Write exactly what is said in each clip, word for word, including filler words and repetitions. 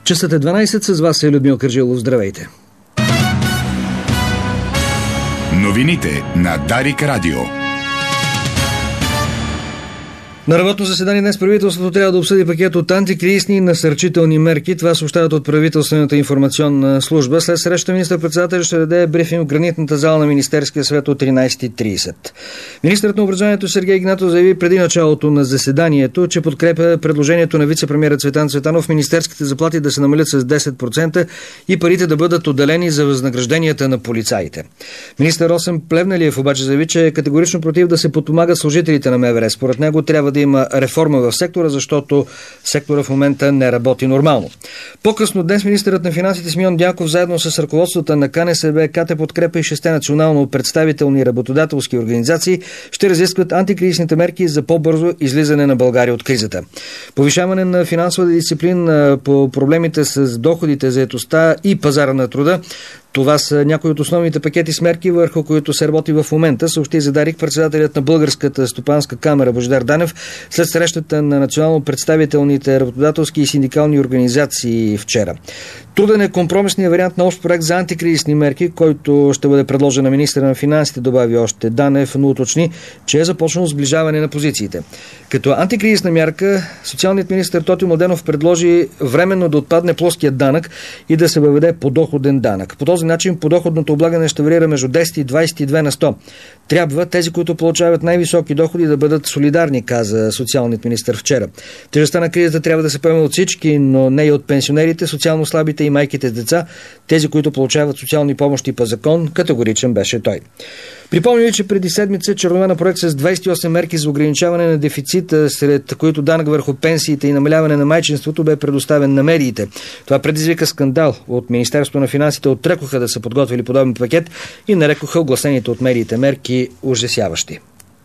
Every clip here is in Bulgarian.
Часът е дванайсет, с вас е Людмил Кърджилов. Здравейте! Новините на Дарик Радио. На работно заседание днес правителството трябва да обсъди пакет от антикризисни и насърчителни мерки. Това съобщават от правителствената информационна служба. След среща министър-председателят ще даде брифинг в гранитната зала на Министерския съвет от тринайсет и трийсет. Министърът на образованието Сергей Игнатов заяви преди началото на заседанието, че подкрепя предложението на вице-премиера Цветан Цветанов министерските заплати да се намалят с десет процента и парите да бъдат отделени за възнагражденията на полицаите. Министър Росен Плевнелиев обаче заяви, че е категорично против да се подпомагат служителите на МВР. Според него трябва да има реформа в сектора, защото сектора в момента не работи нормално. По-късно днес министърът на финансите Симеон Дянков заедно с ръководството на КНСБ, КТ Подкрепа и шесте национално представителни работодателски организации ще разискват антикризисните мерки за по-бързо излизане на България от кризата. Повишаване на финансова дисциплина по проблемите с доходите, заетостта и пазара на труда. Това са някои от основните пакети с мерки, върху които се работи в момента, съобщи за Дарик председателят на Българската стопанска камара Божидар Данев след срещата на национално представителните работодателски и синдикални организации вчера. Труден е компромисният вариант на общ проект за антикризисни мерки, който ще бъде предложен на министъра на финансите, добави още Данев, но уточни, че е започнало сближаване на позициите. Като антикризисна мярка, социалният министър Тотю Младенов предложи временно да отпадне плоският данък и да се въведе подоходен данък. По този начин подоходното облагане ще варира между десет и двайсет и две на сто. Трябва тези, които получават най-високи доходи, да бъдат солидарни, каза социалният министър вчера. Тежестта на кризата трябва да се поеме от всички, но не и от пенсионерите, социално слабите и майките с деца, тези, които получават социални помощи по закон, категоричен беше той. Припомня ви, че преди седмица чернове на проект с двайсет и осем мерки за ограничаване на дефицита, сред които данък върху пенсиите и намаляване на майчинството, бе предоставен на медиите. Това предизвика скандал. От Министерството на финансите отрекоха да са подготвили подобен пакет и нарекоха огласените от медиите мерки ужасяващи.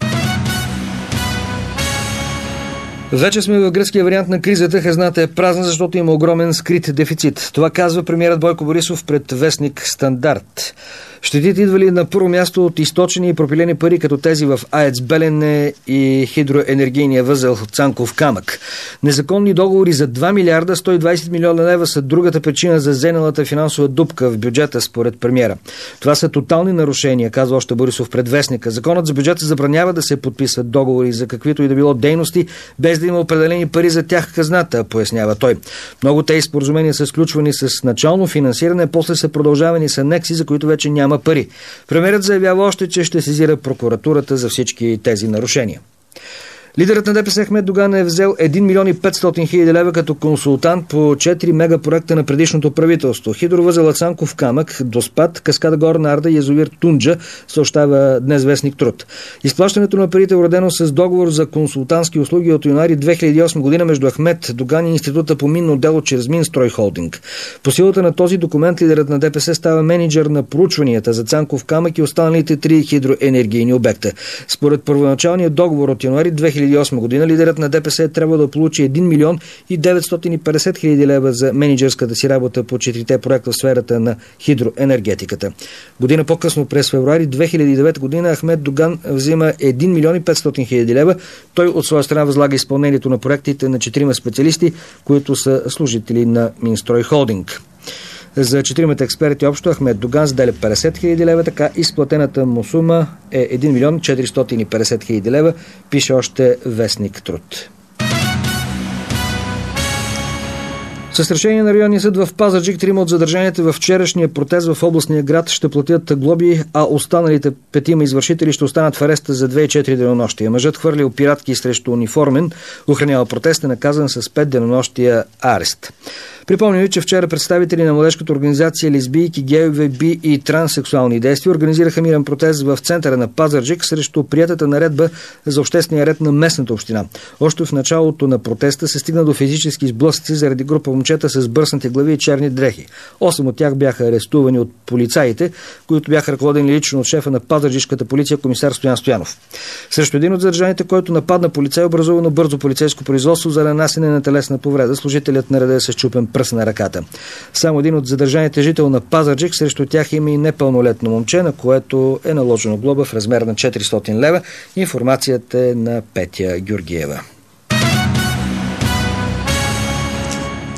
Вече сме в гръцкия вариант на кризата. Хазната е празна, защото има огромен скрит дефицит. Това казва премиерът Бойко Борисов пред вестник Стандарт. Щетите идвали на първо място от източени и пропилени пари, като тези в АЕЦ Белене и хидроенергийния възел Цанков камък. Незаконни договори за два милиарда сто и двайсет милиона лева са другата причина за зелената финансова дупка в бюджета, според премиера. Това са тотални нарушения, казва още Борисов пред вестника. Законът за бюджета забранява да се подписват договори за каквито и да било дейности, без да има определени пари за тях в хазната, пояснява той. Много тези споразумения са сключвани с начално финансиране, после са продължавани с анекси, за които вече няма пари. Премиерът заявява още, че ще сезира прокуратурата за всички тези нарушения. Лидерът на ДПС Ахмед Доган е взел един милион и петстотин хиляди лева като консултант по четири мегапроекта на предишното правителство. Хидровъзела Цанков камък, Доспад, Каскада Горна Арда и язовир Тунджа, съобщава днес вестник Труд. Изплащането на парите е уредено с договор за консултантски услуги от януари две хиляди и осма година между Ахмед Доган и Института по минно дело чрез Минстрой Холдинг. По силата на този документ лидерът на ДПС става менеджер на проучванията за Цанков камък и останалите три хидроенергийни обекта. Според първоначалния договор от януари две хиляди и осма година лидерът на ДПС трябва да получи един милион и деветстотин и петдесет хиляди лева за менеджерската си работа по четирите проекта в сферата на хидроенергетиката. Година по-късно, през февруари две хиляди и девета година, Ахмед Доган взима един милион и петстотин хиляди лева. Той от своя страна възлага изпълнението на проектите на четирима специалисти, които са служители на Минстрой Холдинг. За четиримата експерти общо Ахмед Доган заделя петдесет хиляди лева, така изплатената му сума е един милион четиристотин и петдесет хиляди лева, пише още вестник Труд. С решение на районния съд в Пазарджик, трима от задържаните във вчерашния протест в областния град ще платят глоби, а останалите петима извършители ще останат в ареста за две и четири денонощия. Мъжът хвърлил пиратки срещу униформен, охранява протест, е наказан с пет денонощия арест. Припомням ви, че вчера представители на младежката организация Лесбийки, гейове, би и транссексуални действия организираха мирен протест в центъра на Пазарджик срещу приетата наредба за обществения ред на местната община. Още в началото на протеста се стигна до физически сблъсъци заради група момчета с бърснати глави и черни дрехи. Осем от тях бяха арестувани от полицаите, които бяха ръководени лично от шефа на Пазарджишката полиция комисар Стоян Стоянов. Срещу един от задържаните, който нападна полицай, образувано бързо полицейско производство за нанасене на телесна повреда. Служителят на реда е с чупен пръст на ръката. Само един от задържаните жител на Пазарджик, срещу тях има и непълнолетно момче, на което е наложено глоба в размер на четиристотин лева. Информацията е на Петя Георгиева.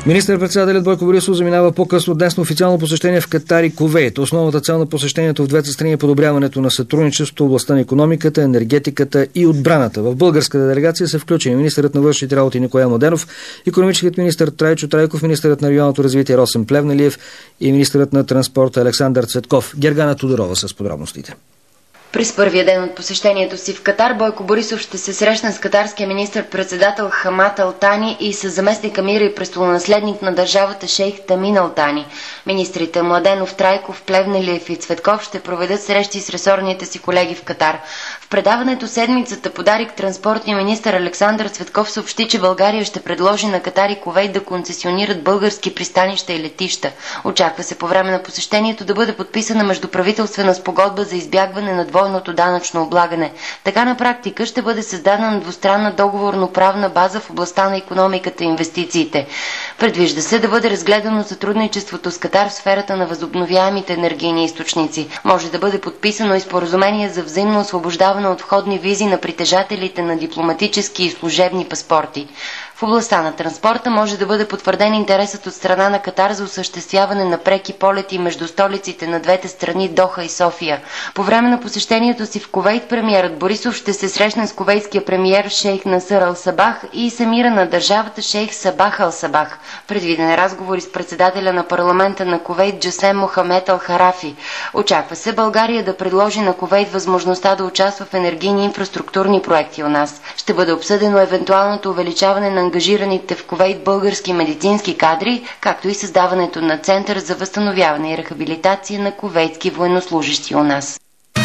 Министър-председателят Бойко Борисов заминава по-късно днес на официално посещение в Катар и Кувейт. Основната цел на посещението в двете страни е подобряването на сътрудничеството в областта на икономиката, енергетиката и отбраната. В българската делегация са включени министърът на външните работи Николай Младенов, икономическият министър Трайчо Трайков, министърът на регионалното развитие Росен Плевнелиев и министърът на транспорта Александър Цветков. Гергана Тодорова с подробностите. През първия ден от посещението си в Катар Бойко Борисов ще се срещне с катарския министър-председател Хамад Ал Тани и с заместник амира и престолонаследник на държавата шейх Тамин Ал Тани. Министрите Младенов, Трайков, Плевнелиев и Цветков ще проведат срещи с ресорните си колеги в Катар. В предаването седмицата подарик транспортния министър Александър Цветков съобщи, че България ще предложи на Катар и Кувейт да концесионират български пристанища и летища. Очаква се по време на посещението да бъде подписана междуправителствена спогодба за избягване на двойното данъчно облагане. Така на практика ще бъде създадена двустранна договорно-правна база в областта на икономиката и инвестициите. Предвижда се да бъде разгледано сътрудничеството с Катар в сферата на възобновяемите енергийни източници. Може да бъде подписано и споразумение за взаимно освобождаване от входни визи на притежателите на дипломатически и служебни паспорти. В областта на транспорта може да бъде потвърден интересът от страна на Катар за осъществяване на преки полети между столиците на двете страни Доха и София. По време на посещението си в Кувейт премиерът Борисов ще се срещне с кувейтския премиер шейх Насър Ал Сабах и с емира на държавата шейх Сабах Ал Сабах. Предвиден е разговор с председателя на парламента на Кувейт Джасем Мохамед Ал Харафи. Очаква се България да предложи на Кувейт възможността да участва в енергийни инфраструктурни проекти у нас. Ще бъде обсъдено евентуалното увеличаване на ангажираните в Кувейт български медицински кадри, както и създаването на Център за възстановяване и рехабилитация на кувейтски военнослужещи у нас.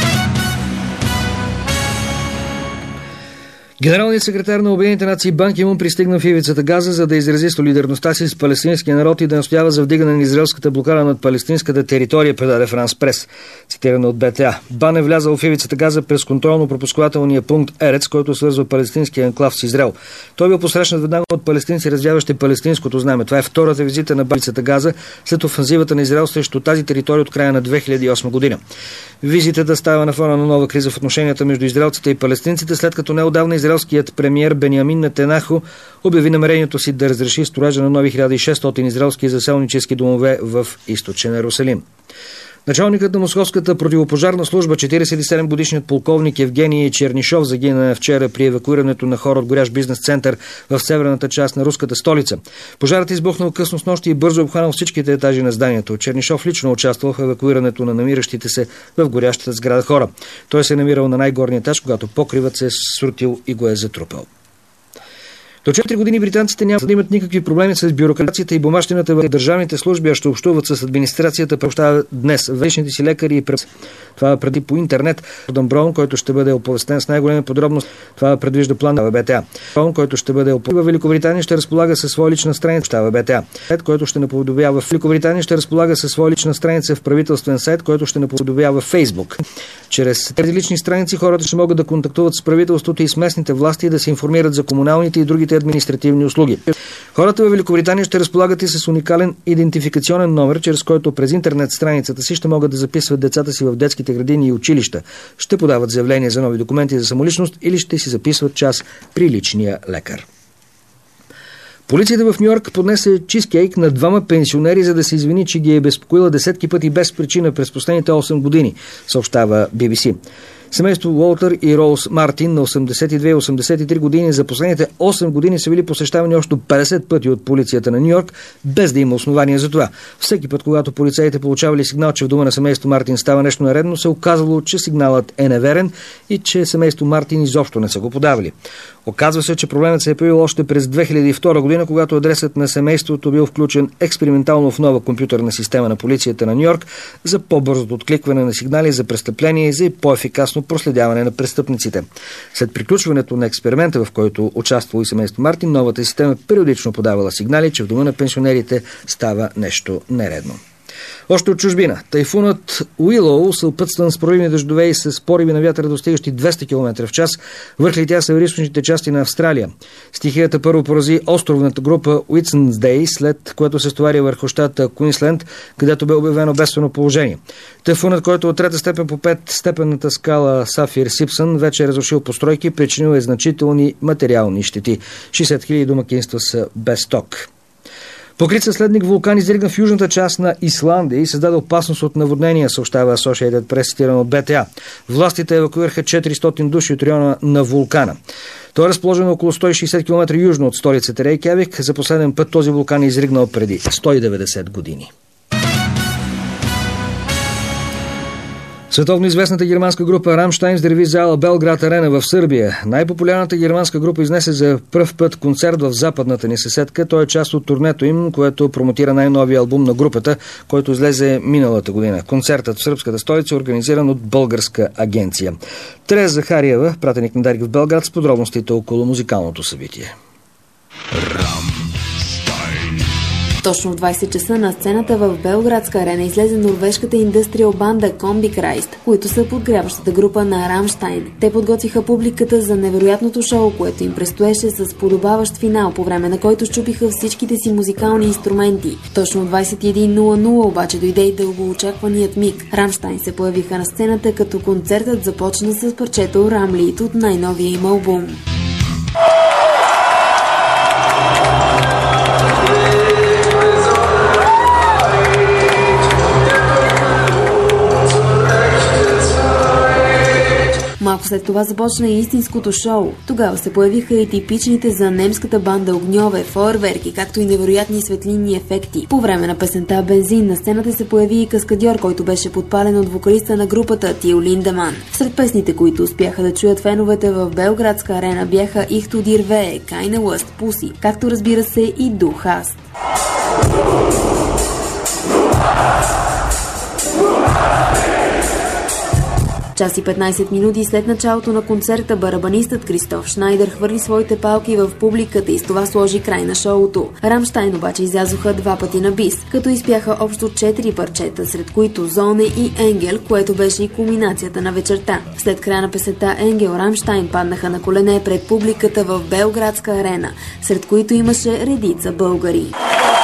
Генералният секретар на Обединените нации Бан Ки Мун пристигна в ивицата Газа, за да изрази солидарността си с палестинския народ и да настоява за вдигане на израелската блокада над палестинската територия, предаде Франс Прес, цитирано от Б Т А. Бан е влязал в ивицата Газа през контролно-пропускателния пункт Ерец, който свързва палестинския анклав с Израел. Той бил посрещнат веднага от палестинци, развяващи палестинското знаме. Това е втората визита на ивицата Газа след офанзивата на Израел срещу тази територия от края на две хиляди и осма година. Визитата става на фона на нова криза в отношенията между израелците и палестинците, след като неотдавна израелският премиер Бениамин Нетанаху обяви намерението си да разреши строежа на нови хиляда и шестстотин израелски заселнически домове в източен Иерусалим. Началникът на Московската противопожарна служба, четиридесет и седем годишният полковник Евгений Чернишов, загина вчера при евакуирането на хора от горящ бизнес център в северната част на руската столица. Пожарът е избухнал късно с нощи и бързо обхванал всичките етажи на зданието. Чернишов лично участвал в евакуирането на намиращите се в горящата сграда хора. Той се е намирал на най-горния етаж, когато покривът се е срутил и го е затрупал. До четири години британците няма да имат никакви проблеми с бюрокрацията и бумащината в държавните служби, а ще общуват с администрацията, съобщава днес вечните си лекари и през. Това преди по интернет. Гордън Браун, който ще бъде оповестен с най-големи подробности. Това предвижда план на Б Т А. Браун, който ще бъде оповестен в Великобритания, ще разполага със своя лична страница, съобщава Б Т А. Сайт, който ще наподобява в Великобритания, ще разполага със своя лична страница в правителствен сайт, който ще наподобява в Фейсбук. Чрез тези лични страници хората ще могат да контактуват с правителството и с местните власти и да се информират за комуналните и другите административни услуги. Хората в Великобритания ще разполагат и с уникален идентификационен номер, чрез който през интернет страницата си ще могат да записват децата си в детските градини и училища, ще подават заявления за нови документи за самоличност или ще си записват час при личния лекар. Полицията в Ню-Йорк поднесе чизкейк на двама пенсионери, за да се извини, че ги е безпокоила десетки пъти без причина през последните осем години, съобщава Би Би Си. Семейство Уолтер и Роуз Мартин на осемдесет и две и осемдесет и три години за последните осем години са били посещавани още петдесет пъти от полицията на Ню-Йорк, без да има основания за това. Всеки път, когато полицаите получавали сигнал, че в дома на семейство Мартин става нещо наредно, се оказало, че сигналът е неверен и че семейство Мартин изобщо не са го подавали. Оказва се, че проблемът се е появил още през две хиляди и втора година, когато адресът на семейството бил включен експериментално в нова компютърна система на полицията на Ню-Йорк за по-бързото откликване на сигнали за престъпление и за по-ефикасно проследяване на престъпниците. След приключването на експеримента, в който участвало и семейство Мартин, новата система периодично подавала сигнали, че в дома на пенсионерите става нещо нередно. Още от чужбина. Тайфунът Уилоу, съпътстван с проливни дъждове и с пориви на вятъра, достигащи двеста километра в час, върхли тя североизточните части на Австралия. Стихията първо порази островната група Уитсънсдей, след което се стовари върху щата Куинсленд, където бе обявено бедствено положение. Тайфунът, който от трета степен по пет степенната скала Сафир Сипсън, вече е разрушил постройки, причинил е значителни материални щети. шейсет хиляди домакинства са без ток. Покрит със следник вулкан изригна в южната част на Исландия и създаде опасност от наводнения, съобщава Associated Press, цитирано от Б Т А. Властите евакуираха четиристотин души от района на вулкана. Той е разположен около сто и шейсет километра южно от столицата Рейкявик. За последен път този вулкан е изригнал преди сто и деветдесет години. Световно известната германска група Рамштайн здрави зала Белград Арена в Сърбия. Най-популярната германска група изнесе за пръв път концерт в западната ни съседка. Той е част от турнето им, което промотира най-новия албум на групата, който излезе миналата година. Концертът в сръбската столица е организиран от българска агенция. Тереза Захариева, пратеник на Дарик в Белград, с подробностите около музикалното събитие. Точно в двайсет часа на сцената в Белградска арена излезе норвежката индустриал банда Комбикрайст, които са подгряващата група на Рамштайн. Те подготвиха публиката за невероятното шоу, което им предстоеше с подобаващ финал, по време на който щупиха всичките си музикални инструменти. Точно в двайсет и един нула нула обаче дойде и дългоочакваният миг. Рамштайн се появиха на сцената, като концертът започна с парчето Рамлит от най-новия им албум. Малко след това започна и истинското шоу. Тогава се появиха и типичните за немската банда огньове, фойерверки, както и невероятни светлинни ефекти. По време на песента Бензин на сцената се появи и каскадьор, който беше подпален от вокалиста на групата Тил Линдеман. Сред песните, които успяха да чуят феновете в Белградска арена, бяха Ихто дир Вее, Кайне Лъст, Пуси, както разбира се и Du Hast. Час и петнайсет минути след началото на концерта барабанистът Кристоф Шнайдер хвърли своите палки в публиката и с това сложи край на шоуто. Рамштайн обаче излязоха два пъти на бис, като изпяха общо четири парчета, сред които Зоне и Енгел, което беше и кулминацията на вечерта. След края на песента Енгел, Рамштайн паднаха на колене пред публиката в Белградска арена, сред които имаше редица българи.